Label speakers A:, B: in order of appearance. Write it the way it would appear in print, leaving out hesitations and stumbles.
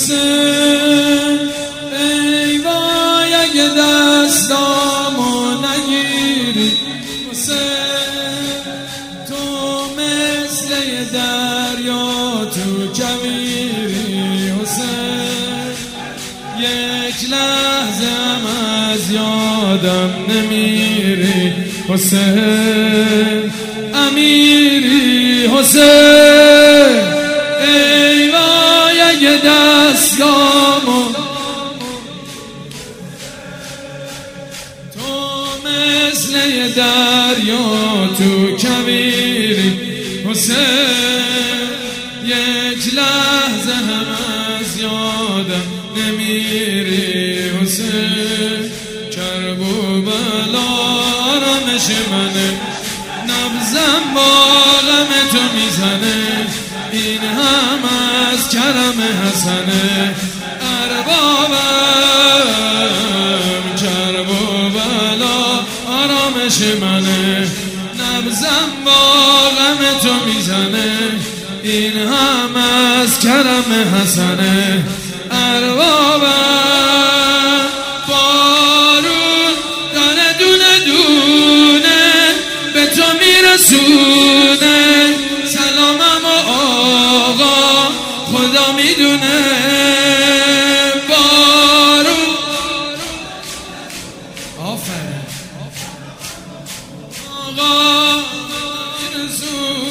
A: حسین ای وای اگه دستامو نگیری حسین تو مثل دریا تو کویری حسین یک لحظه از یادم نمیری حسین امیری حسین ای وای اگه دستامو تو مثل دریا تو کویری حسین یک لحظه هم از یادم نمیری حسین کرب و بلا آرامش منه نبضم با غم تو میزنه این هم از کرم حسنه اربابم کرب و بلا آرامش منه نبضم با غم تو میزنه این هم از کرم حسنه اربابم بارون داره دونه دونه به تو میرسونه سلامم و آقا خدا میدونه بارون آفرین آقا میرسونه